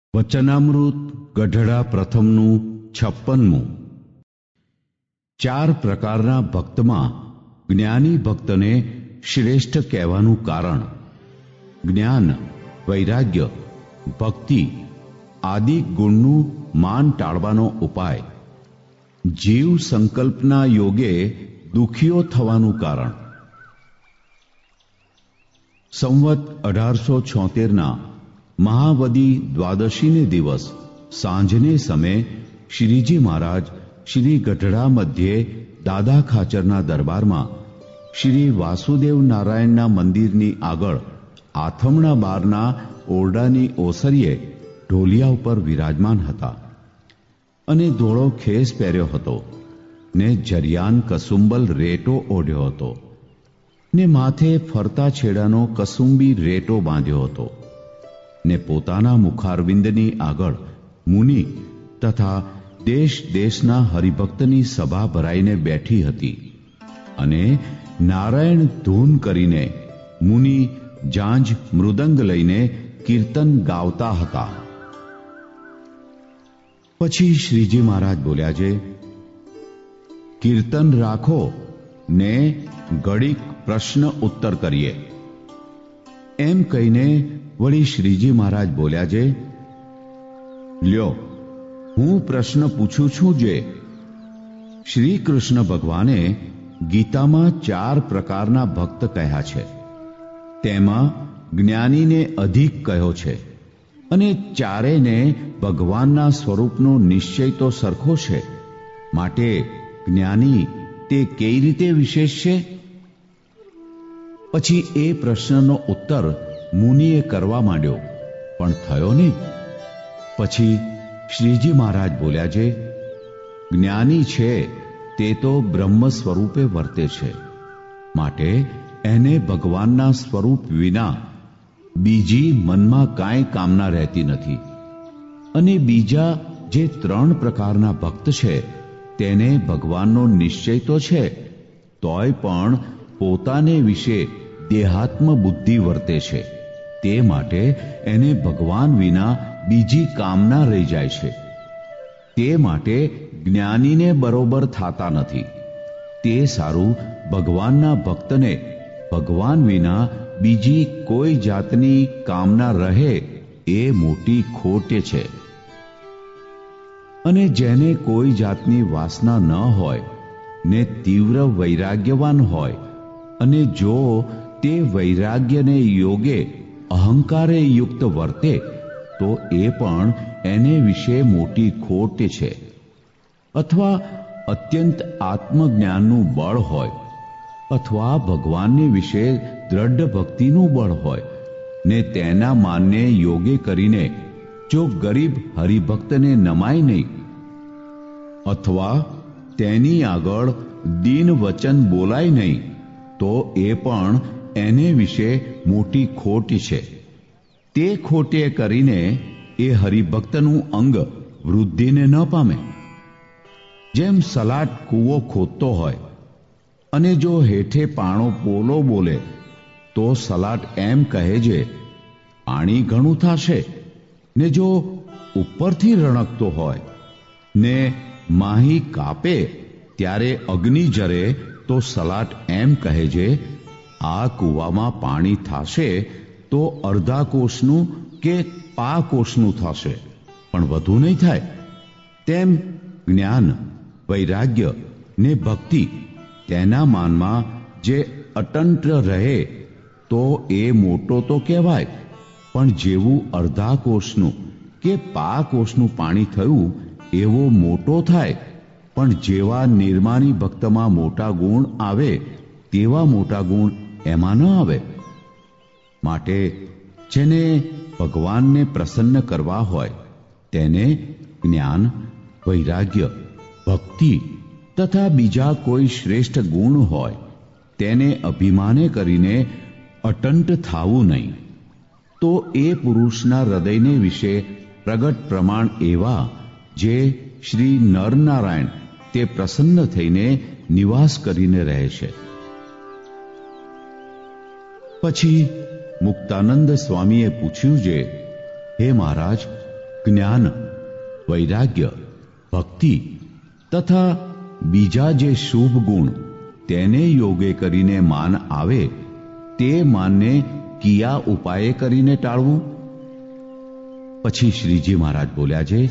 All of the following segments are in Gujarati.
વચનામૃત ગઢડા પ્રથમનું 56મું। 4 પ્રકારના ભક્તમાં જ્ઞાની ભક્તને શ્રેષ્ઠ કહેવાનું કારણ જ્ઞાન, વૈરાગ્ય, ભક્તિ આદિ ગુણનું માન ટાળવાનો ઉપાય, જીવ સંકલ્પના યોગે દુખીઓ થવાનું કારણ। સંવત 1876ના મહાવદી દ્વાદશીને દિવસ સાંજને સમયે શ્રીજી મહારાજ શ્રી ગઢડા મધ્યે દાદા ખાચરના દરબારમાં શ્રી વાસુદેવ નારાયણના મંદિરની આગળ આથમણા બારના ઓરડાની ઓસરીએ ઢોલિયા ઉપર વિરાજમાન હતા અને ધોળો ખેસ પહેર્યો હતો ને જરિયાન કસુંબલ રેટો ઓઢ્યો હતો ને માથે ફરતા છેડાનો કસુંબી રેટો બાંધ્યો હતો ને પોતાના મુખારવિંદની આગળ મુનિ તથા દેશ દેશના હરિભક્તની સભા ભરાઈને બેઠી હતી અને નારાયણ ધૂન કરીને મુનિ જાંજ મૃદંગ લઈને કીર્તન ગાવતા હતા। પછી શ્રીજી મહારાજ બોલ્યા છે, કીર્તન રાખો ને ઘડીક પ્રશ્ન ઉત્તર કરીએ। એમ કહીને વળી શ્રીજી મહારાજ બોલ્યા છે, લ્યો હું પ્રશ્ન પૂછું છું જે શ્રી કૃષ્ણ ભગવાને ગીતામાં 4 પ્રકારના ભક્ત કહ્યા છે, તેમાં જ્ઞાનીને અધિક કહ્યો છે અને ચારેયને ભગવાનના સ્વરૂપનો નિશ્ચય તો સરખો છે, માટે જ્ઞાની તે કઈ રીતે વિશેષ છે? પછી એ પ્રશ્નનો ઉત્તર મુનિએ કરવા માંડ્યો પણ થયો નહીં। પછી શ્રીજી મહારાજ બોલ્યા છે, જ્ઞાની છે તે તો બ્રહ્મ સ્વરૂપે વર્તે છે, માટે એને ભગવાનના સ્વરૂપ વિના બીજી મનમાં કાંઈ કામના રહેતી નથી। અને બીજા જે 3 પ્રકારના ભક્ત છે તેને ભગવાનનો નિશ્ચય તો છે, તોય પણ પોતાને વિશે દેહાત્મ બુદ્ધિ વર્તે છે, તે માટે એને ભગવાન વિના બીજી કામના રહી જાય છે, તે માટે જ્ઞાનીને બરોબર થાતા નથી। તે સારું ભગવાનના ભક્તને ભગવાન વિના બીજી કોઈ જાતની કામના રહે એ મોટી ખોટ છે। અને જેને કોઈ જાતની વાસના ન હોય ને તીવ્ર વૈરાગ્યવાન હોય અને જો તે વૈરાગ્યને યોગે અહંકારે યુક્ત વર્તે તો એ પણ એને વિશે મોટી ખોટ છે। અથવા અત્યંત આત્મજ્ઞાનનું બળ હોય અથવા ભગવાનને વિશે દ્રઢ ભક્તિનું બળ હોય ને તેના માનને યોગે કરીને જો ગરીબ હરિભક્તને નમાય નહીં અથવા તેની આગળ દીન વચન બોલાય નહીં તો એ પણ એને વિશે મોટી ખોટ છે। તે ખોટે કરીને એ હરિભક્તનું અંગ વૃદ્ધિને ન પામે। જેમ સલાટ કૂવો ખોદતો હોય અને જો હેઠે પાણો પોલો બોલે તો સલાટ એમ કહે છે, પાણી ઘણું થશે, ને જો ઉપરથી રણકતો હોય ને માહી કાપે ત્યારે અગ્નિ જરે તો સલાટ એમ કહે છે, આ કૂવામાં પાણી થશે તો અડધા કોષનું કે પા કોષનું થશે, પણ વધુ નહીં થાય। તેમ જ્ઞાન, વૈરાગ્ય ને ભક્તિ તેના માનમાં જે અટંટ રહે તો એ મોટો તો કહેવાય, પણ જેવું અડધા કોષનું કે પા કોષનું પાણી થયું એવો મોટો થાય, પણ જેવા નિર્માની ભક્તમાં મોટા ગુણ આવે તેવા મોટા ગુણ એમાં ન આવે। માટે જેને ભગવાનને પ્રસન્ન કરવા હોય તેને જ્ઞાન, વૈરાગ્ય, ભક્તિ તથા બીજા કોઈ શ્રેષ્ઠ ગુણ હોય તેને અભિમાને કરીને અટંટ થાવું નહીં, તો એ પુરુષના હૃદયને વિશે પ્રગટ પ્રમાણ એવા જે શ્રી નરનારાયણ તે પ્રસન્ન થઈને નિવાસ કરીને રહે છે। પછી મુક્તાનંદ સ્વામીએ પૂછ્યું છે, હે મહારાજ, જ્ઞાન, વૈરાગ્ય, ભક્તિ તથા બીજા જે શુભ ગુણ તેને યોગે કરીને માન આવે તે માનને કિયા ઉપાયે કરીને ટાળવું? પછી શ્રીજી મહારાજ બોલ્યા છે,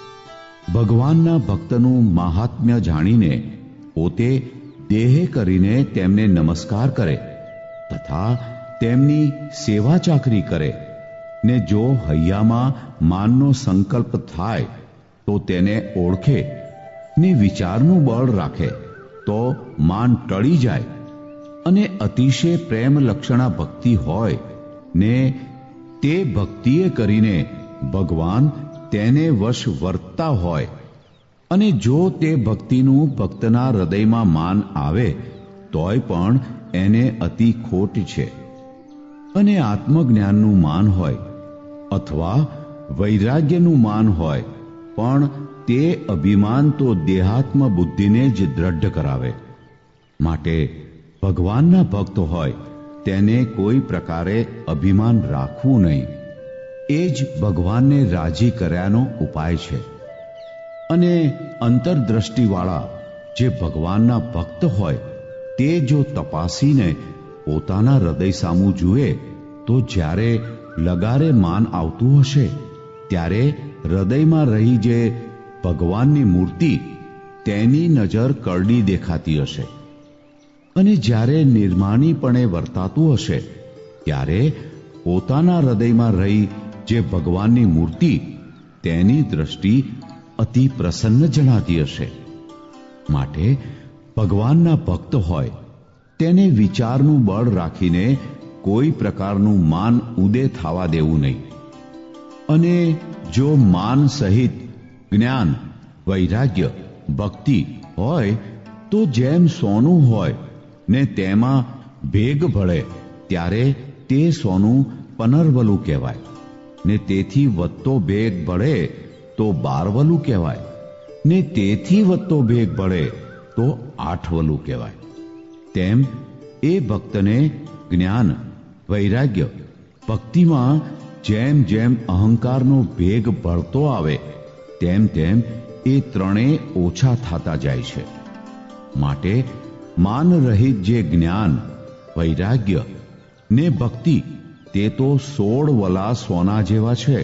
ભગવાનના ભક્તનું મહાત્મ્ય જાણીને પોતે દેહે કરીને તેમને નમસ્કાર કરે તથા તેમની સેવા ચાકરી કરે ને જો હૈયામાં માનનો સંકલ્પ થાય તો તેને ઓળખે ને વિચારનું બળ રાખે તો માન ટળી જાય અને અતિશય પ્રેમ લક્ષણા ભક્તિ હોય ને તે ભક્તિએ કરીને ભગવાન તેને વશ વર્તતા હોય અને જો તે ભક્તિનું ભક્તના હૃદયમાં માન આવે તોય પણ એને અતિ ખોટ છે. અને આત્મજ્ઞાનનું માન હોય અથવા વૈરાગ્યનું માન હોય પણ તે અભિમાન તો દેહાત્મ બુદ્ધિને જ દ્રઢ કરાવે. માટે ભગવાનના ભક્ત હોય તેને કોઈ પ્રકારે અભિમાન રાખવું નહીં. એ જ ભગવાનને રાજી કર્યાનો ઉપાય છે. અને અંતરદ્રષ્ટિવાળા જે ભગવાનના ભક્ત હોય તે જો તપાસીને પોતાના હૃદય સામું જુએ તો જ્યારે લગારે માન આવતું હશે ત્યારે હૃદયમાં રહી જે ભગવાનની મૂર્તિ તેની નજર કરડી દેખાતી હશે અને જ્યારે નિર્માણીપણે વર્તાતું હશે ત્યારે પોતાના હૃદયમાં રહી જે ભગવાનની મૂર્તિ તેની દ્રષ્ટિ અતિ પ્રસન્ન જણાતી હશે. માટે ભગવાનના ભક્ત હોય તેને વિચારનું બળ રાખીને કોઈ પ્રકારનું માન ઉદય થવા દેવું નહીં. અને જો માન સહિત જ્ઞાન, વૈરાગ્ય, ભક્તિ હોય તો જેમ સોનું હોય ને તેમાં ભેગ ભળે ત્યારે તે સોનું પનરવલું કહેવાય ને તેથી વધતો ભેગ ભળે તો 12 વલું કહેવાય ને તેથી વધતો ભેગ ભળે તો 8 વલું કહેવાય. તેમ એ ભક્તને જ્ઞાન, વૈરાગ્ય, ભક્તિમાં જેમ જેમ અહંકારનો ભેગ ભળતો આવે તેમ તેમ એ ત્રણેય ઓછા થતા જાય છે. માટે માન રહિત જે જ્ઞાન, વૈરાગ્ય ને ભક્તિ તે તો 16 વલા સોના જેવા છે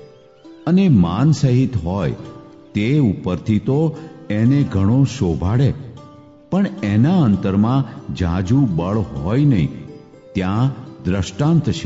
અને માન સહિત હોય તે ઉપરથી તો એને ઘણો શોભાડે પણ એના અંતરમાં જાજુ બળ હોય નહીં. ત્યાં દ્રષ્ટાંત છે.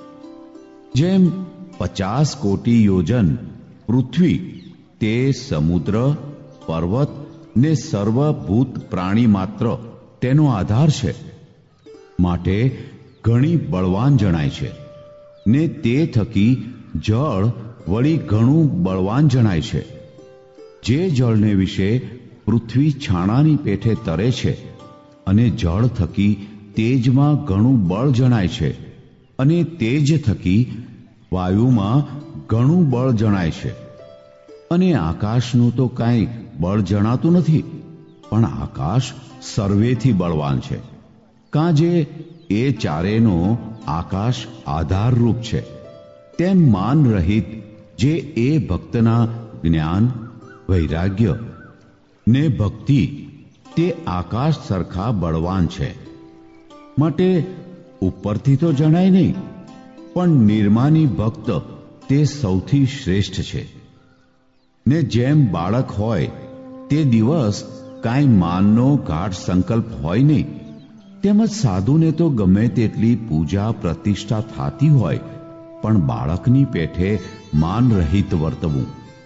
જેમ 50 કોટી યોજન પૃથ્વી તે સમુદ્ર, પર્વત ને સર્વભૂત પ્રાણી માત્ર તેનો આધાર છે. માટે ઘણી બળવાન જણાય છે ને તે થકી જળ વળી ઘણું બળવાન જણાય છે. જે જળને વિશે પૃથ્વી છાણાની પેઠે તરે છે અને જળ થકી તેજમાં ઘણું બળ જણાય છે અને તેજ થકી વાયુમાં ઘણું બળ જણાય છે અને આકાશનું તો કાંઈ બળ જણાતું નથી પણ આકાશ સર્વેથી બળવાન છે. કાં જે એ ચારેનો આકાશ આધારરૂપ છે તેમ માન રહિત જે એ ભક્તના જ્ઞાન, વૈરાગ્ય ને ભક્તિ તે આકાશ સરખા બળવાન છે. માટે ઉપરથી તો જણાય નહીં પણ નિર્માની ભક્ત તે સૌથી શ્રેષ્ઠ છે. ને જેમ બાળક હોય તે દિવસ કાંઈ માનનો ગાઢ સંકલ્પ હોય નહીં તેમજ સાધુને તો ગમે તેટલી પૂજા પ્રતિષ્ઠા થતી હોય પણ બાળકની પેઠે માન રહિત વર્તવું.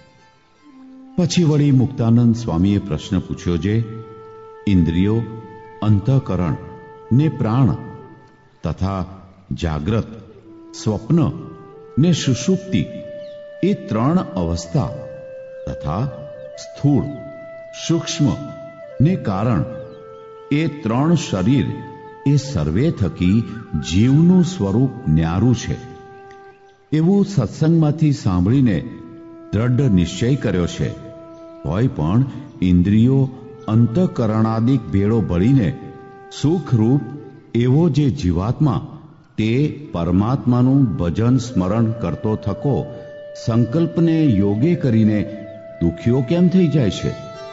પછી વળી મુક્તાનંદ સ્વામીએ પ્રશ્ન પૂછ્યો છે, ઇન્દ્રિયો, અંતઃકરણ ને પ્રાણ તથા જાગ્રત, સ્વપ્ન ને સુષુપ્તિ એ 3 અવસ્થા તથા સ્થૂળ, સૂક્ષ્મ ને કારણ એ 3 શરીર એ સર્વે થકી જીવનું સ્વરૂપ ન્યારું છે એવું સત્સંગમાંથી સાંભળીને દ્રઢ નિશ્ચય કર્યો છે. તોય પણ ઇન્દ્રિયો અંતઃકરણાદિક ભેળો ભળીને સુખરૂપ એવો જે જીવાત્મા તે પરમાત્માનું ભજન સ્મરણ કરતો થકો સંકલ્પને યોગે કરીને દુખીઓ કેમ થઈ જાય છે?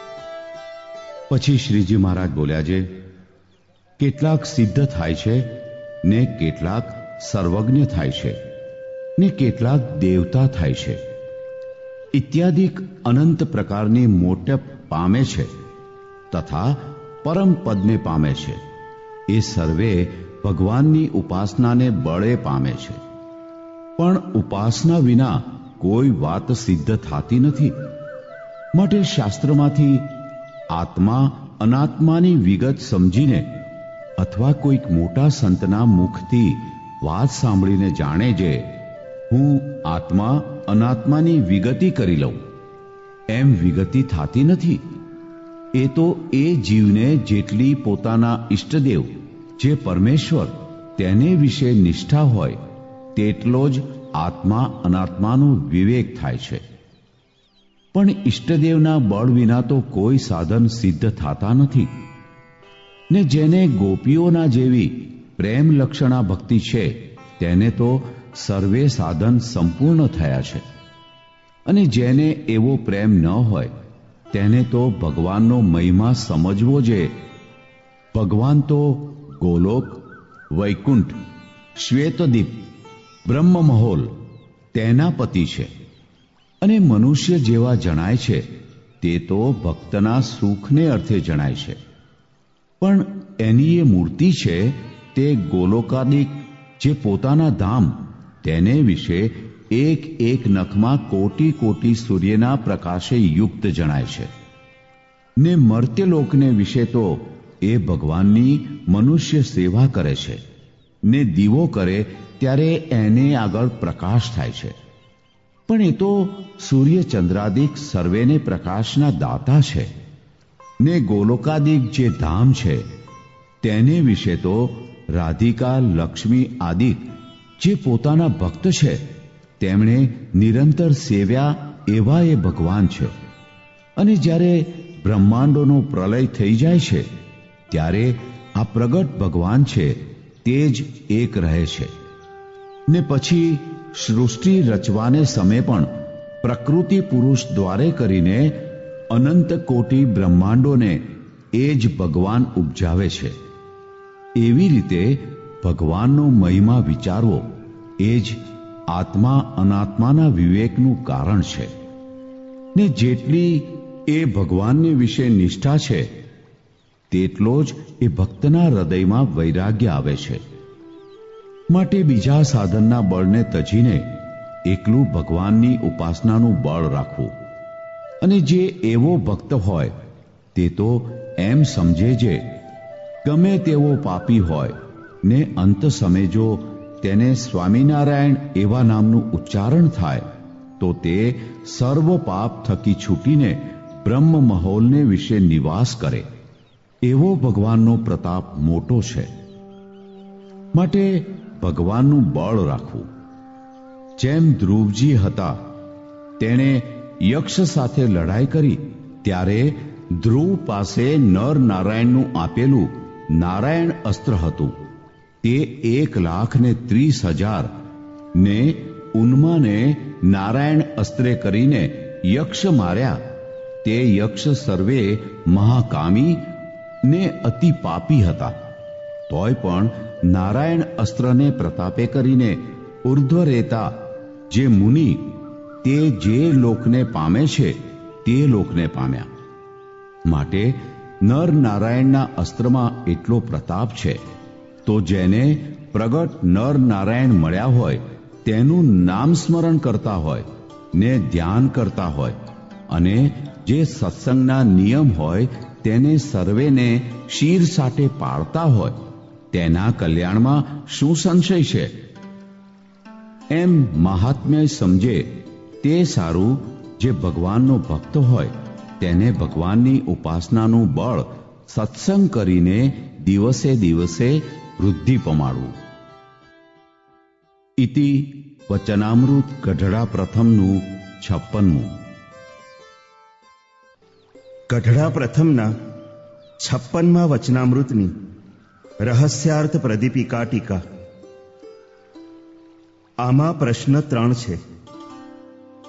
પછી શ્રીજી મહારાજ બોલ્યા છે, કેટલાક સિદ્ધ થાય છે ને કેટલાક સર્વજ્ઞ થાય છે ને કેટલાક દેવતા થાય છે ઇત્યાદિક અનંત પ્રકારની મોટપ પામે છે તથા પરમ પદને પામે છે. એ સર્વે ભગવાનની ઉપાસનાને બળે પામે છે. પણ ઉપાસના વિના કોઈ વાત સિદ્ધ થતી નથી. માટે શાસ્ત્રમાંથી આત્મા અનાત્માની વિગત સમજીને અથવા કોઈક મોટા સંતના મુખથી વાત સાંભળીને જાણે છે, હું આત્મા અનાત્માની વિગતિ કરી લઉં, એમ વિગતિ થતી નથી. એ તો એ જીવને જેટલી પોતાના ઈષ્ટદેવ જે પરમેશ્વર તેને વિશે નિષ્ઠા હોય તેટલો જ આત્મા અનાત્માનું વિવેક થાય છે. પણ ઈષ્ટદેવના બળ વિના તો કોઈ સાધન સિદ્ધ થતા નથી. ને જેને ગોપીઓના જેવી પ્રેમ લક્ષણા ભક્તિ છે તેને તો સર્વે સાધન સંપૂર્ણ થયા છે. અને જેને એવો પ્રેમ ન હોય તેને તો ભગવાનનો મહિમા સમજવો છે. ભગવાન તો ગોલોક, વૈકુંઠ, શ્વેતદીપ, બ્રહ્મમહોલ તેના પતિ છે. અને મનુષ્ય જેવા જણાય છે તે તો ભક્તના સુખને અર્થે જણાય છે. પણ એની એ મૂર્તિ છે તે ગોલોકાદિક જે પોતાના ધામ તેને વિશે એક એક નખમાં કોટી કોટી સૂર્યના પ્રકાશે યુક્ત જણાય છે. ને મર્ત્યલોકને વિશે તો એ ભગવાનની મનુષ્ય સેવા કરે છે ને દીવો કરે ત્યારે એને આગળ પ્રકાશ થાય છે. પણ એ તો સૂર્ય ચંદ્રાદિક સર્વેને પ્રકાશના દાતા છે. ને ગોલોકાદિક જે ધામ છે તેને વિશે તો રાધિકા, લક્ષ્મી આદિક જે પોતાના ભક્ત છે તેમણે નિરંતર સેવ્યા એવા એ ભગવાન છે. અને જ્યારે બ્રહ્માંડોનો પ્રલય થઈ જાય છે ત્યારે આ પ્રગટ ભગવાન છે તે જ એક રહે છે. ને પછી સૃષ્ટિ રચવાને સમય પણ પ્રકૃતિ પુરુષ દ્વારે કરીને અનંત કોટી બ્રહ્માંડોને એ જ ભગવાન ઉપજાવે છે. એવી રીતે ભગવાનનો મહિમા વિચારવો એ જ આત્મા અનાત્માના વિવેકનું કારણ છે. ને જેટલી એ ભગવાનને વિશે નિષ્ઠા છે તેટલો જ એ ભક્તના હૃદયમાં વૈરાગ્ય આવે છે. માટે બીજા સાધનના બળને તજીને એકલું ભગવાનની ઉપાસનાનું બળ રાખવું. અને જે એવો ભક્ત હોય તે તો એમ સમજે છે ગમે તેવો પાપી હોય ને અંત સમય જો તેને સ્વામિનારાયણ એવા નામનું ઉચ્ચારણ થાય તો તે સર્વ પાપ થકી છૂટીને બ્રહ્મ મહોલને વિશે નિવાસ કરે. એવો ભગવાનનો પ્રતાપ મોટો છે. માટે ભગવાનનું બળ રાખવું. જેમ ધ્રુવજી હતા તેણે યક્ષ સાથે લડાઈ કરી ત્યારે ધ્રુવ પાસે નર નારાયણનું આપેલું નારાયણ અસ્ત્ર હતું. તે 1,30,000 ને ઉન્માને નારાયણ અસ્ત્રે કરીને યક્ષ માર્યા. તે યક્ષ સર્વે મહાકામી ને અતિ પાપી હતા. તોય પણ નારાયણ અસ્ત્રને પ્રતાપે કરીને ઉર્ધ્વ રહેતા જે મુનિ તે જે લોકને પામે છે તે લોકને પામ્યા. માટે નર નારાયણના અસ્ત્રમાં એટલો પ્રતાપ છે તો જેને પ્રગટ નર નારાયણ મળ્યા હોય તેનું નામ સ્મરણ કરતા હોય ને ધ્યાન કરતા હોય અને જે સત્સંગના નિયમ હોય તેને સર્વેને શીર સાટે પાળતા હોય તેના કલ્યાણમાં શું સંશય છે? એમ મહાત્મ્ય સમજે તે સારું. જે ભગવાનનો ભક્ત હોય તેને ભગવાનની ઉપાસનાનું બળ સત્સંગ કરીને દિવસે દિવસે વૃદ્ધિ પમાડવું. ઇતિ વચનામૃત ગઢડા પ્રથમનું 56મું. ગઢડા પ્રથમના 56મા વચનામૃતની રહસ્યાર્થ પ્રદીપિકા ટીકા. આમાં પ્રશ્ન 3 છે.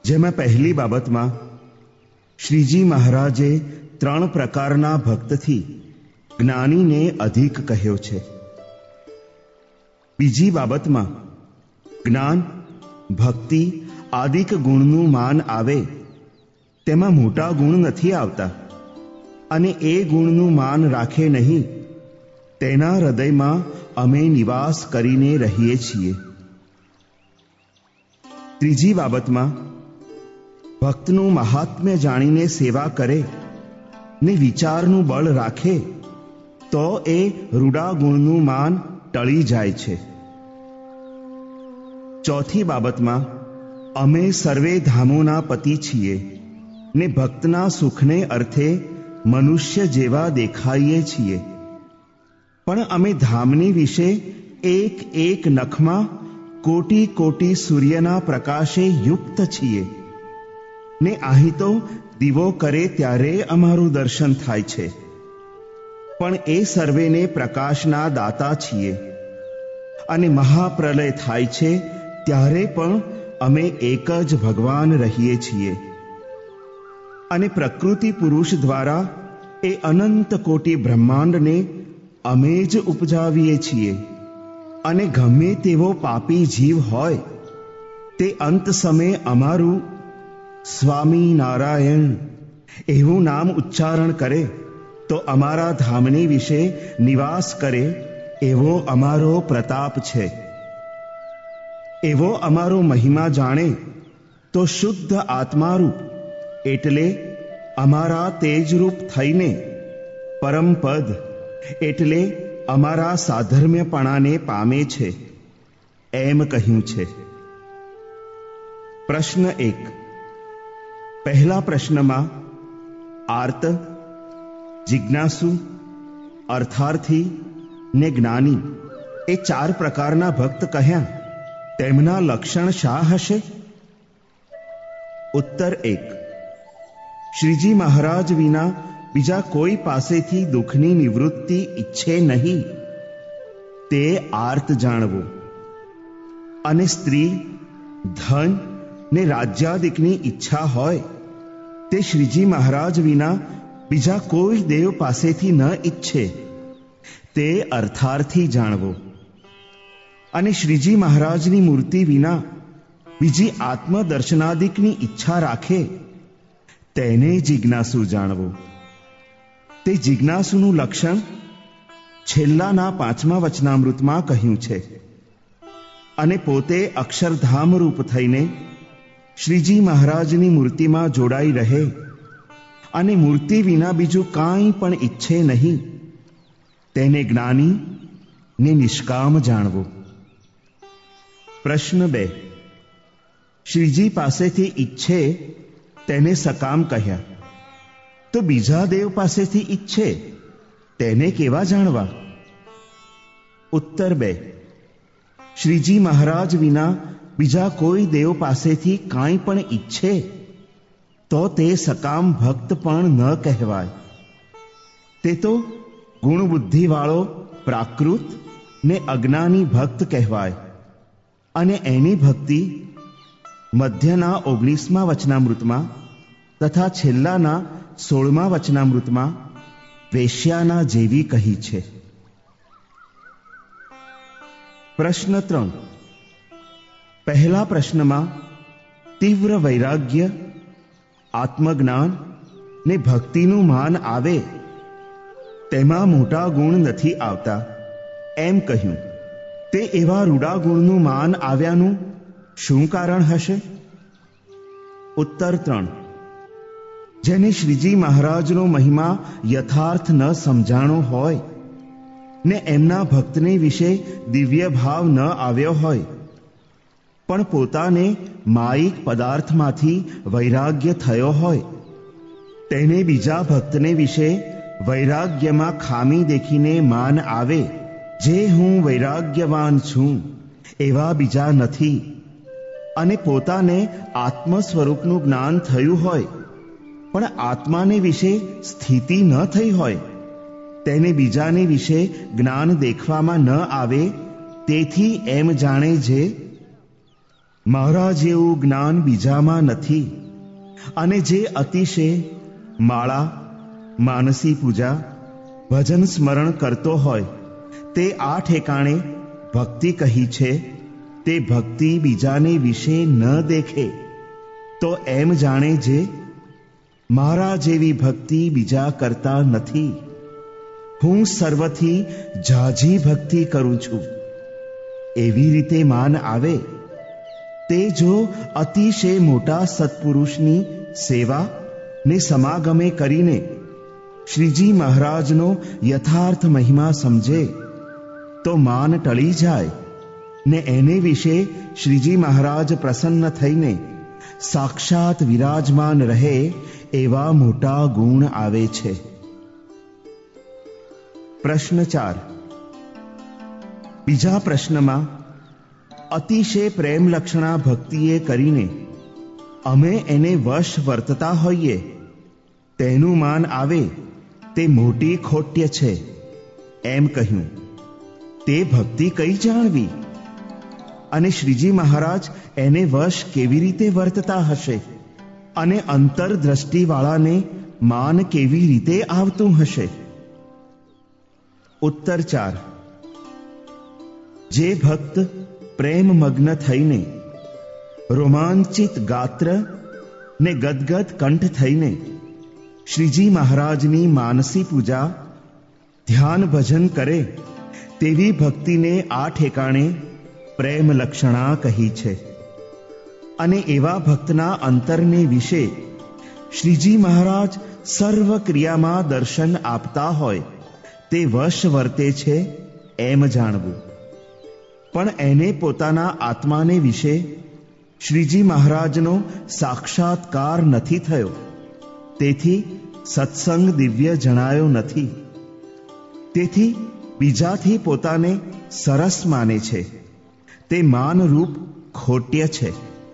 જેમાં પહેલી બાબતમાં શ્રીજી મહારાજે 3 પ્રકારના ભક્તથી જ્ઞાનીને અધિક કહ્યો છે. બીજી બાબતમાં જ્ઞાન, ભક્તિ આદિક ગુણનું માન આવે તેમાં મોટા ગુણ નથી આવતા, અને એ ગુણનું માન રાખે નહીં તેના હૃદયમાં અમે નિવાસ કરીને રહીએ છીએ. ત્રીજી બાબતમાં ભક્તનું મહાત્મ્ય જાણીને સેવા કરે ને વિચારનું બળ રાખે તો એ રૂડા ગુણનું માન ટળી જાય છે. ચોથી બાબતમાં અમે સર્વે ધામોના પતિ છીએ ને ભક્તના સુખને અર્થે મનુષ્ય જેવા દેખાઈએ છીએ, પણ અમે ધામની વિશે એક એક નખમાં કોટી કોટી સૂર્યના પ્રકાશે યુક્ત છીએ ને અહીં તો દીવો કરે ત્યારે અમારું દર્શન થાય છે, પણ એ સર્વેને પ્રકાશના દાતા છીએ, અને મહાપ્રલય થાય છે ત્યારે પણ અમે એક જ ભગવાન રહીએ છીએ, અને પ્રકૃતિ પુરુષ દ્વારા એ અનંત કોટી બ્રહ્માંડને અમે જ ઉપજાવીએ છીએ, અને ગમે તેવો પાપી જીવ હોય તે અંત સમયે અમારું સ્વામી નારાયણ એવું નામ ઉચ્ચારણ કરે તો અમારા ધામની વિશે નિવાસ કરે એવો અમારો પ્રતાપ છે. એવો અમારો મહિમા જાણે તો શુદ્ધ આત્મારૂપ એટલે અમારા તેજરૂપ થઈને પરમપદ એટલે અમારા સાધર્મ્યપણાને પામે છે એમ કહ્યું છે. પ્રશ્ન 1. પહેલા પ્રશ્નમાં આર્ત, જિજ્ઞાસુ, અર્થાર્થી ને જ્ઞાની એ 4 પ્રકારના ભક્ત કહ્યા, તેમના લક્ષણ શા હશે? ઉત્તર 1. શ્રીજી મહારાજ વિના બીજા કોઈ પાસેથી દુઃખની નિવૃત્તિ ઈચ્છે નહીં તે આર્ત જાણવો, અને સ્ત્રી, ધન ને રાજ્યાદિકની ઈચ્છા હોય તે શ્રીજી મહારાજ વિના બીજા કોઈ દેવ પાસેથી ન ઈચ્છે તે અર્થાર્થી જાણવો, અને શ્રીજી મહારાજની મૂર્તિ વિના બીજી આત્મદર્શનાદિકની ઈચ્છા રાખે તેને જિજ્ઞાસુ જાણવો. તે જિજ્ઞાસુનું લક્ષણ છેલ્લાના 5મા વચનામૃતમાં કહ્યું છે, અને પોતે અક્ષરધામ રૂપ થઈને શ્રીજી મહારાજની મૂર્તિમાં જોડાઈ રહે અને મૂર્તિ વિના બીજું કાંઈ પણ ઈચ્છે નહીં તેને જ્ઞાની ને નિષ્કામ જાણવો. પ્રશ્ન 2. શ્રીજી પાસેથી ઈચ્છે તેને સકામ કહ્યા, તો બીજા દેવ પાસેથી ઈચ્છે તેને કેવા જાણવા? ઉત્તર 2. શ્રીજી મહારાજ વિના બીજા કોઈ દેવ પાસેથી કાંઈ પણ ઈચ્છે તો તે સકામ ભક્ત પણ ન કહેવાય. તે તો ગુણબુદ્ધિવાળો પ્રાકૃત ને અજ્ઞાની ભક્ત કહેવાય, અને એની ભક્તિ મધ્યના 19મા વચનામૃતમાં તથા છેલ્લાના 16મા વચનામૃતમાં વેશ્યાના જેવી કહી છે. પ્રશ્ન 3. પહેલા પ્રશ્નમાં તીવ્ર વૈરાગ્ય, આત્મજ્ઞાન ને ભક્તિનું માન આવે તેમાં મોટા ગુણ નથી આવતા એમ કહ્યું. તે એવા રૂડા ગુણનું માન આવ્યાનું શું કારણ હશે? ઉત્તર 3. જેને શ્રીજી મહારાજનો મહિમા યથાર્થ ન સમજાણો હોય ને એમના ભક્તને વિશે દિવ્ય ભાવ ન આવ્યો હોય, પણ પોતાને માયિક પદાર્થમાંથી વૈરાગ્ય થયો હોય, તેને બીજા ભક્તને વિશે વૈરાગ્યમાં ખામી દેખીને માન આવે, જે હું વૈરાગ્યવાન છું એવા બીજા નથી, અને પોતાને આત્મ સ્વરૂપનું જ્ઞાન થયું હોય પણ આત્માને વિશે સ્થિતિ ન થઈ હોય, તેને બીજાને વિશે જ્ઞાન દેખવામાં ન આવે, તેથી એમ જાણે જે મારા જેવું જ્ઞાન બીજામાં નથી. અને જે અતિશય માળા, માનસી પૂજા, ભજન સ્મરણ કરતો હોય તે આ ઠેકાણે ભક્તિ કહી છે. તે ભક્તિ બીજાને વિશે ન દેખે તો એમ જાણે જે મારા જેવી ભક્તિ બીજા કરતા નથી. હું સર્વથી ઝાઝી ભક્તિ કરું છું. એવી રીતે માન આવે તે જો અતિશય મોટા સત્પુરુષની સેવા ને સમાગમે કરીને શ્રીજી મહારાજનો યથાર્થ મહિમા સમજે તો માન ટળી જાય ને એને વિશે શ્રીજી મહારાજ પ્રસન્ન થઈને સાક્ષાત વિરાજમાન રહે એવા મોટા ગુણ આવે છે. પ્રશ્ન 4. બીજા પ્રશ્નમાં અતિશય પ્રેમ લક્ષણા ભક્તિએ કરીને અમે એને વશ વર્તતા હોઈએ તેનું માન આવે તે મોટી ખોટ્ય છે એમ કહ્યું. તે ભક્તિ કઈ જાણવી? અને શ્રીજી મહારાજ એને વશ કેવી રીતે વર્તતા હશે? અને અંતરદ્રષ્ટિવાળાને માન કેવી રીતે આવતું હશે? ઉત્તર 4. જે ભક્ત પ્રેમમગ્ન થઈને રોમાંચિત ગાત્ર ને ગદગદ કંઠ થઈને શ્રીજી મહારાજની માનસી પૂજા, ધ્યાન ભજન કરે તેવી ભક્તિને આ ઠેકાણે પ્રેમ લક્ષણા કહી છે. અને એવા ભક્તના અંતરને વિશે શ્રીજી મહારાજ સર્વ ક્રિયામાં દર્શન આપતા હોય તે વશ વર્તે છે એમ જાણવું. પણ એને પોતાના આત્માને વિશે શ્રીજી મહારાજનો સાક્ષાત્કાર નથી થયો, તેથી સત્સંગ દિવ્ય જણાયો નથી. તેથી બીજાથી પોતાને સરસ માને છે તે માનરૂપ ખોટ્ય છે.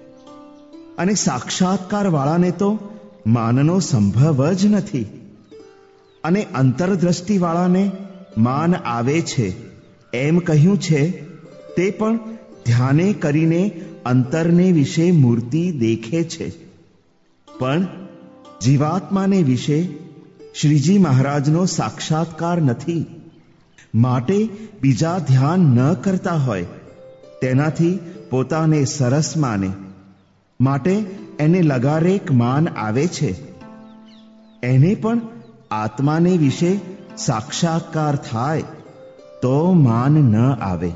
અને સાક્ષાત્કાર વાળાને તો માનનો સંભવ જ નથી. અને અંતરદ્રષ્ટિ વાળાને માન આવે છે એમ કહ્યું છે તે પણ ધ્યાને કરીને અંતરને વિશે મૂર્તિ દેખે છે. પણ જીવાત્માને વિશે શ્રીજી મહારાજનો સાક્ષાત્કાર નથી, માટે બીજા ધ્યાન ન કરતા હોય તેનાથી પોતાને સરસ માને, માટે એને લગારેક માન આવે છે. એને પણ આત્માને વિશે સાક્ષાત્કાર થાય તો માન ન આવે.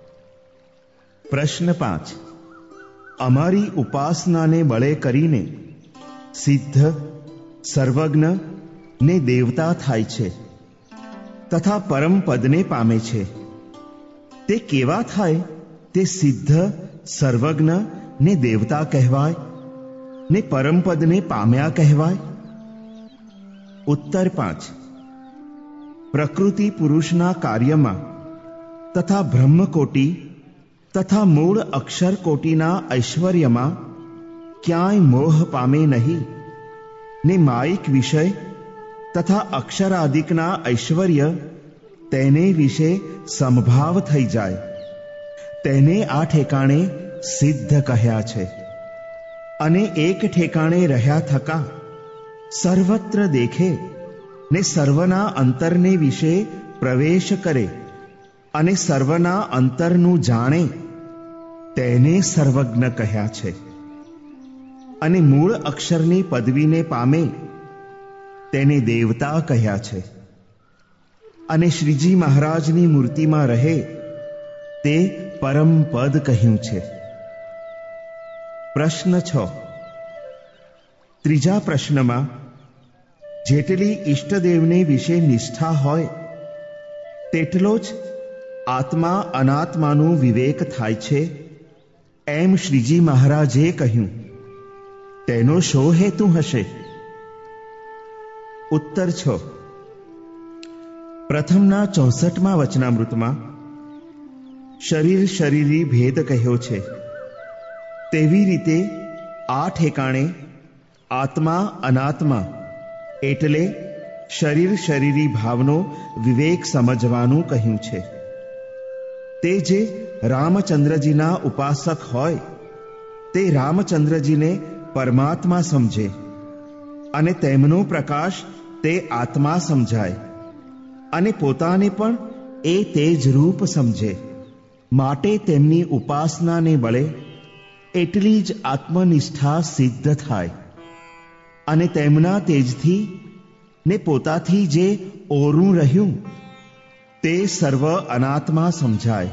પ્રશ્ન 5. અમારી ઉપાસનાને બળે કરીને સિદ્ધ, સર્વજ્ઞ ને દેવતા થાય છે તથા પરમ પદને પામે છે. તે કેવા થાય તે સિદ્ધ, સર્વજ્ઞ ને દેવતા કહેવાય ને પરમપદને પામ્યા કહેવાય? ઉત્તર 5. પ્રકૃતિ પુરુષના કાર્યમાં તથા બ્રહ્મકોટી તથા મૂળ અક્ષરકોટીના ઐશ્વર્યમાં ક્યાંય મોહ પામે નહીં ને માયિક વિષય તથા અક્ષરાદિકના ઐશ્વર્ય તેને વિશે સમભાવ થઈ જાય તેને આ ઠેકાણે સિદ્ધ કહ્યા છે. અને એક ઠેકાણે રહ્યા થકા સર્વત્ર દેખે ને સર્વના અંતરને વિશે પ્રવેશ કરે અને સર્વના અંતરનું જાણે તેને સર્વજ્ઞ કહ્યા છે. અને મૂળ અક્ષરની પદવીને પામે તેને દેવતા કહ્યા છે. અને શ્રીજી મહારાજની મૂર્તિમાં રહે તે પરમ પદ કહ્યું છે. પ્રશ્ન 6. ત્રીજા પ્રશ્નમાં જેટલી ઈષ્ટદેવને વિશે નિષ્ઠા હોય તેટલો જ આત્મા અનાત્માનું વિવેક થાય છે એમ શ્રીજી મહારાજે કહ્યું. તેનો શો હેતુ હશે? ઉત્તર 6. પ્રથમના 64મા વચનામૃતમાં શરીર શરીરી ભેદ કહ્યો છે. તેવી રીતે આ ઠેકાણે આત્મા અનાત્મા એટલે શરીર શરીરી ભાવનો વિવેક સમજવાનું કહ્યું છે. તે જે રામચંદ્રજીના ઉપાસક હોય તે રામચંદ્રજીને પરમાત્મા સમજે અને તેમનો પ્રકાશ તે આત્મા સમજાય અને પોતાને પણ એ તેજ રૂપ સમજે. માટે તેમની ઉપાસનાને બળે એટલી જ આત્મનિષ્ઠા સિદ્ધ થાય અને તેમના તેજથી ને પોતાથી જે ઓરું રહ્યું તે સર્વ અનાત્મા સમજાય.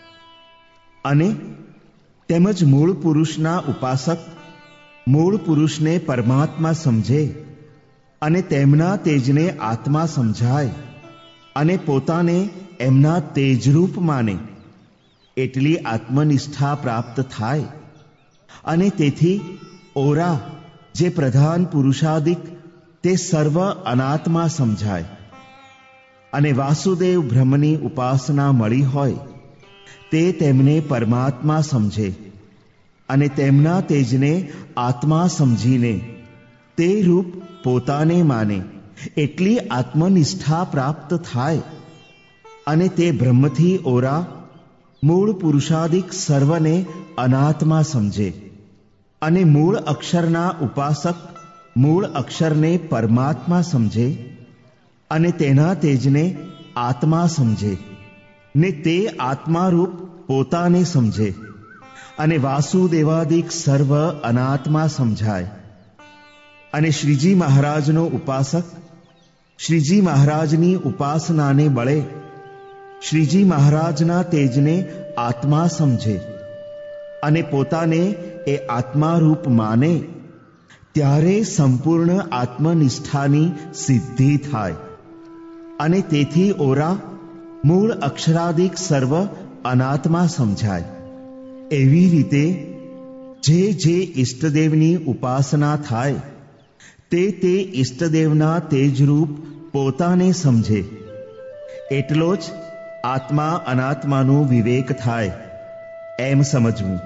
અને તેમજ મૂળ પુરુષના ઉપાસક મૂળ પુરુષને પરમાત્મા સમજે અને તેમના તેજને આત્મા સમજાય અને પોતાને એમના તેજરૂપ માને એટલી આત્મનિષ્ઠા પ્રાપ્ત થાય. અને તેથી ઓરા જે પ્રધાન પુરુષાદિક તે સર્વ અનાત્મા સમજાય. અને વાસુદેવ બ્રહ્મની ઉપાસના મળી હોય તે તેમને પરમાત્મા સમજે અને તેમના તેજને આત્મા સમજીને તે રૂપ પોતાને માને એટલી આત્મનિષ્ઠા પ્રાપ્ત થાય. અને તે બ્રહ્મથી ઓરા મૂળ પુરુષાદિક સર્વને અનાત્મા સમજે અને મૂળ અક્ષરના ઉપાસક મૂળ અક્ષરને પરમાત્મા સમજે અને તેના તેજને આત્મા સમજે ને તે આત્મારૂપ પોતાને સમજે અને વાસુદેવાદિક સર્વ અનાત્મા સમજાય. અને શ્રીજી મહારાજનો ઉપાસક શ્રીજી મહારાજની ઉપાસનાને બળે શ્રીજી મહારાજના તેજને આત્મા સમજે અને પોતાને એ આત્મારૂપ માને ત્યારે સંપૂર્ણ આત્મનિષ્ઠાની સિદ્ધિ થાય. અને તેથી ઓરા મૂળ અક્ષરાદિક સર્વ અનાત્મા સમજાય. એવી રીતે જે ઈષ્ટદેવની ઉપાસના થાય તે ઈષ્ટદેવના તેજરૂપ પોતાને સમજે એટલો જ આત્મા અનાત્માનો વિવેક થાય એમ સમજવું.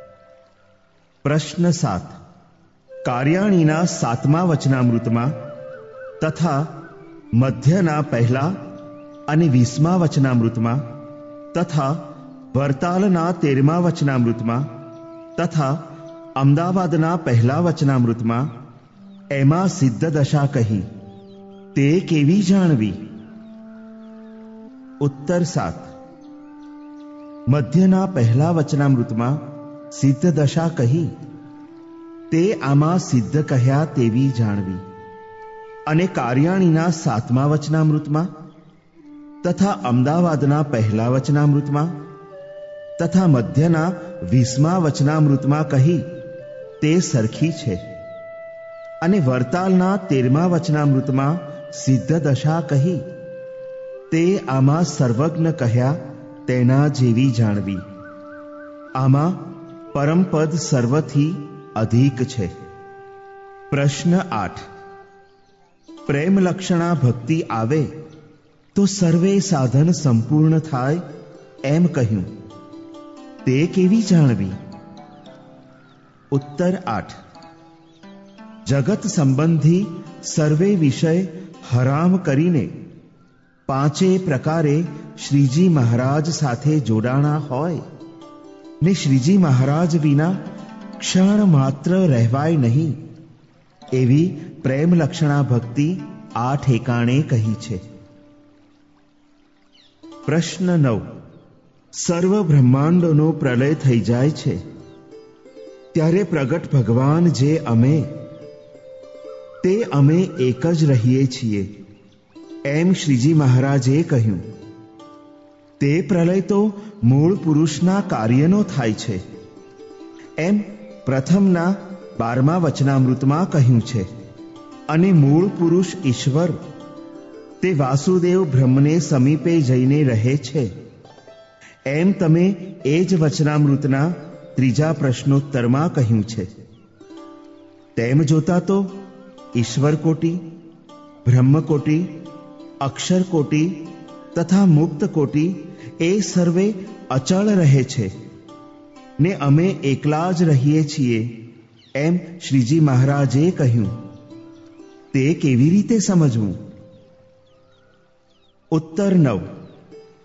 પ્રશ્ન 7. કાર્યાણીના 7મા વચનામૃતમાં તથા મધ્યના 1 અને 20મા વચનામૃતમાં તથા વરતાલના 13મા વચનામૃતમાં તથા અમદાવાદના 1 વચનામૃતમાં એમાં સિદ્ધ દશા કહી તે કેવી જાણવી? ઉત્તર 7. મધ્યના 1 વચનામૃતમાં સિદ્ધ દશા કહી તે આમાં સિદ્ધ કહ્યા તેવી જાણવી. અને કાર્યાણીના 7મા વચનામૃતમાં તથા અમદાવાદના 1 વચનામૃતમાં તથા મધ્યના 20મા વચનામૃતમાં કહી તે સરખી છે. અને વરતાલના 13મા વચનામૃતમાં સિદ્ધ દશા કહી તે આમાં સર્વજ્ઞ કહ્યા તેના જેવી જાણવી. આમાં પરમપદ સર્વથી અધિક છે. પ્રશ્ન 8. પ્રેમ લક્ષણા ભક્તિ આવે તો સર્વે સાધન સંપૂર્ણ થાય એમ કહ્યું તે કેવી જાણવી? ઉત્તર 8. જગત સંબંધી સર્વે વિષય હરામ કરીને 5 પ્રકારે શ્રીજી મહારાજ સાથે જોડાણા હોય ને શ્રીજી મહારાજ વિના ક્ષણ માત્ર રહેવાય નહીં એવી પ્રેમ લક્ષણા ભક્તિ આ ઠેકાણે કહી છે. પ્રશ્ન 9. સર્વ બ્રહ્માંડોનો પ્રલય થઈ જાય છે ત્યારે પ્રગટ ભગવાન જે અમે તે અમે એક જ રહીએ છીએ એમ શ્રીજી મહારાજે કહ્યું. તે પ્રલય તો મૂળ પુરુષના કાર્યનો થાય છે એમ પ્રથમના 12મા વચનામૃતમાં કહ્યું છે. અને મૂળ પુરુષ ઈશ્વર તે વાસુદેવ બ્રહ્મને સમીપે જઈને રહે છે એમ તમે એ જ વચનામૃતના 3જા પ્રશ્નોત્તરમાં કહ્યું છે. તેમ જોતા તો ઈશ્વર કોટી, બ્રહ્મકોટી, અક્ષર કોટી તથા મુક્ત કોટી એ સર્વે અચળ રહે છે ને અમે એકલા જ રહીએ છીએ એમ શ્રીજી મહારાજે કહ્યું તે કેવી રીતે સમજવું? ઉત્તર 9.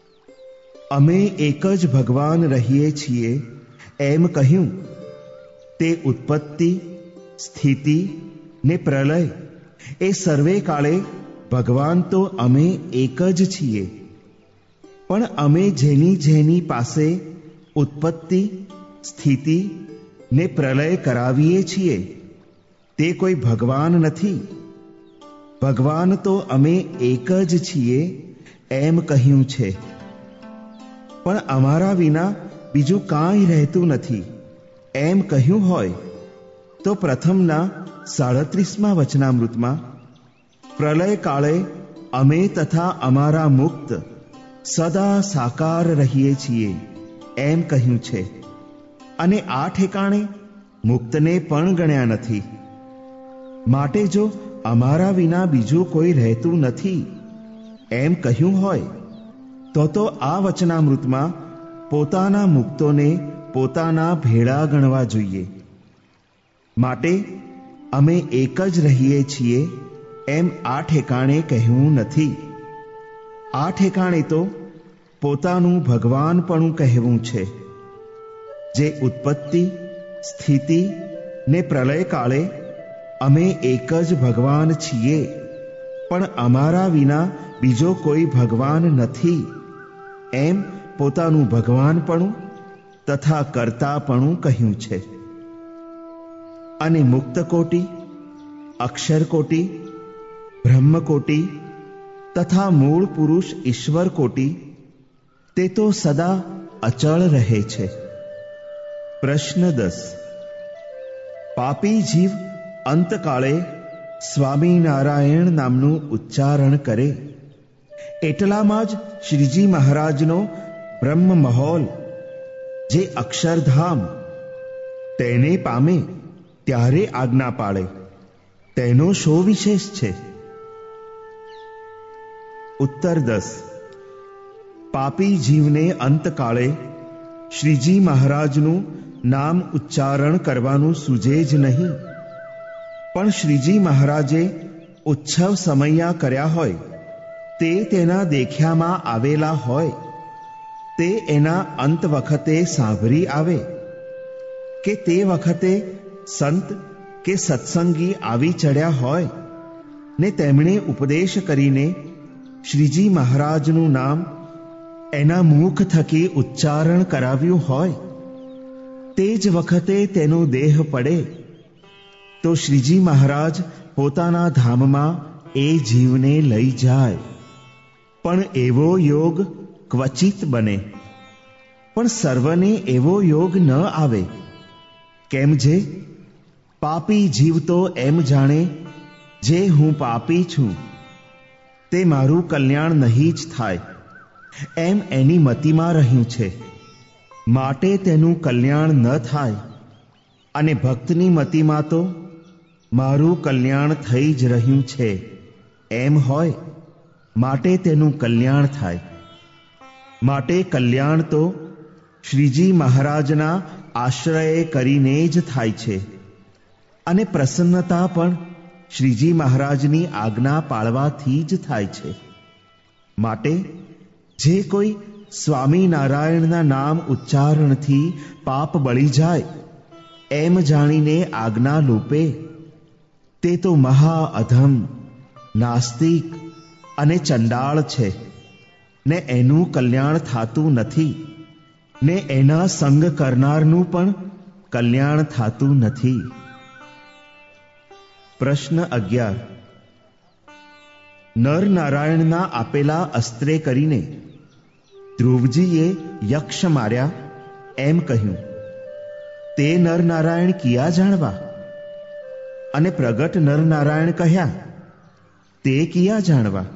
અમે એક જ ભગવાન રહીએ છીએ એમ કહ્યું તે ઉત્પત્તિ, સ્થિતિ ને પ્રલય એ સર્વે કાળે ભગવાન તો અમે એક જ છીએ. પણ અમે જેની પાસે ઉત્પત્તિ, સ્થિતિ ને પ્રલય કરાવીએ છીએ તે કોઈ ભગવાન નથી. ભગવાન તો અમે એક જ છીએ એમ કહ્યું છે. પણ અમારા વિના બીજું કાંઈ રહેતું નથી એમ કહ્યું હોય તો પ્રથમના 37મા વચનામૃતમાં પ્રલય કાળે અમે તથા અમારા મુક્ત સદા સાકાર રહીએ છીએ એમ કહ્યું છે. અને આ ઠેકાણે મુક્તને પણ ગણ્યા નથી. માટે જો અમારા વિના બીજું કોઈ રહેતું નથી એમ કહ્યું હોય તો આ વચનામૃતમાં પોતાના મુક્તોને પોતાના ભેળા ગણવા જોઈએ. માટે અમે એક જ રહીએ છીએ એમ આ ઠેકાણે કહેવું નથી. આ ઠેકાણે તો પોતાનું ભગવાનપણું કહેવું છે. જે ઉત્પત્તિ, સ્થિતિ ને પ્રલય કાળે અમે એક જ ભગવાન છીએ પણ અમારા વિના બીજો કોઈ ભગવાન નથી એમ પોતાનું ભગવાનપણું તથા કર્તાપણું કહ્યું છે. અને મુક્તકોટી, અક્ષરકોટી, બ્રહ્મકોટી તથા મૂળ પુરુષ ઈશ્વર કોટી તે તો સદા અચળ રહે છે. પ્રશ્ન 10. પાપી જીવ અંતકાળે સ્વામિનારાયણ નામનું ઉચ્ચારણ કરે એટલામાં જ શ્રીજી મહારાજનો બ્રહ્મ મહોલ જે અક્ષરધામ તેને પામે ત્યારે આજ્ઞા પાડે તેનો શો વિશેષ છે? ઉત્તર 10. પાપી જીવને અંતકાળે શ્રીજી મહારાજનું નામ ઉચ્ચારણ કરવાનું સૂજે જ નહીં. પણ શ્રીજી મહારાજે ઉત્સવ સમયા કર્યા હોય તે તેના દેખ્યામાં આવેલા હોય તે એના અંત વખતે સાંભળી આવે કે તે વખતે સંત કે સત્સંગી આવી ચડ્યા હોય ને તેમણે ઉપદેશ કરીને શ્રીજી મહારાજનું નામ એના મુખ થકી ઉચ્ચારણ કરાવ્યું હોય તે જ વખતે તેનો દેહ પડે તો શ્રીજી મહારાજ પોતાના ધામમાં એ જીવને લઈ જાય. પણ એવો યોગ ક્વચિત બને. પણ સર્વને એવો યોગ ન આવે. કેમ જે પાપી જીવ તો એમ જાણે જે હું પાપી છું તે મારું કલ્યાણ નહીં જ થાય એમ એની મતિમાં રહ્યું છે. માટે તેનું કલ્યાણ ન થાય. અને ભક્તની મતિમાં તો મારું કલ્યાણ થઈ જ રહ્યું છે એમ હોય માટે તેનું કલ્યાણ થાય. માટે કલ્યાણ તો શ્રીજી મહારાજના આશ્રય કરીને જ થાય છે. અને પ્રસન્નતા પણ શ્રીજી મહારાજની આજ્ઞા પાળવાથી જ થાય છે. માટે જે કોઈ સ્વામિનારાયણના નામ ઉચ્ચારણથી પાપ બળી જાય એમ જાણીને આજ્ઞા લોપે તે તો મહા અધમ, નાસ્તિક અને ચંડાળ છે ને એનું કલ્યાણ થાતું નથી ને એના સંગ કરનારનું પણ કલ્યાણ થાતું નથી. પ્રશ્ન 11. નરનારાયણના આપેલા અસ્ત્રે કરીને ધ્રુવજીએ યક્ષ માર્યા એમ કહ્યું તે નરનારાયણ કિયા જાણવા? અને પ્રગટ નરનારાયણ કહ્યા તે કિયા જાણવા?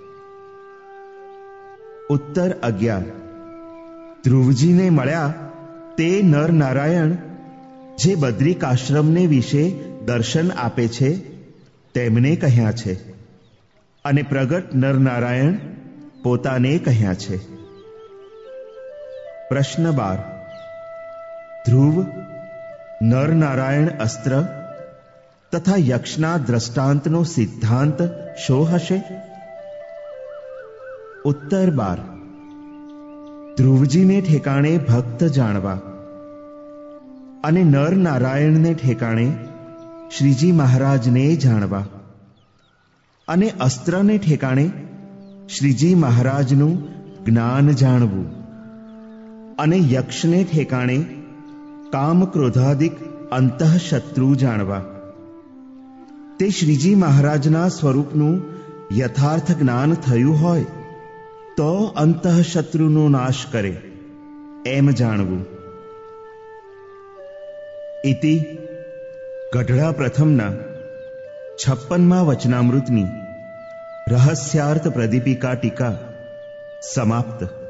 ઉત્તર 11. ધ્રુવજીને મળ્યા તે નરનારાયણ જે બદ્રિકાશ્રમને વિશે દર્શન આપે છે તેમને કહ્યા છે. અને પ્રગટ નરનારાયણ પોતાને કહ્યા છે. પ્રશ્ન 12. ધ્રુવ, નરનારાયણ અસ્ત્ર તથા યક્ષના દ્રષ્ટાંતનો સિદ્ધાંત શો હશે? ઉત્તર 12. ધ્રુવજીને ઠેકાણે ભક્ત જાણવા. અને નર નારાયણને ઠેકાણે શ્રીજી મહારાજને જાણવા, અને અસ્ત્રને ઠેકાણે શ્રીજી મહારાજનું જ્ઞાન જાણવું, અને યક્ષને ઠેકાણે કામ ક્રોધાદિક અંતઃશત્રુ જાણવા. તે શ્રીજી મહારાજના સ્વરૂપનું યથાર્થ જ્ઞાન થયું હોય તો અંતઃશત્રુનો નાશ કરે એમ જાણવું. ઇતિ ગઢડા પ્રથમના 56મા વચનામૃતની રહસ્યાર્થ પ્રદીપિકા ટીકા સમાપ્ત.